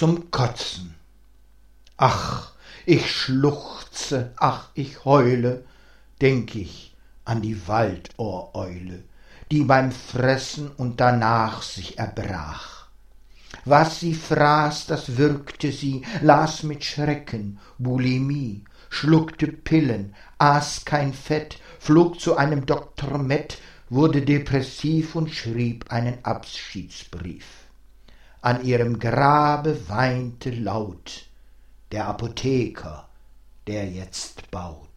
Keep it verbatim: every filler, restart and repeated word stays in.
zum Kotzen. Ach, ich schluchze, ach, ich heule, denk ich an die Waldohreule, die beim Fressen und danach sich erbrach. Was sie fraß, das würgte sie, las mit Schrecken, Bulimie, schluckte Pillen, aß kein Fett, flog zu einem Doktor Met, wurde depressiv und schrieb einen Abschiedsbrief. An ihrem Grabe weinte laut der Apotheker, der jetzt baut.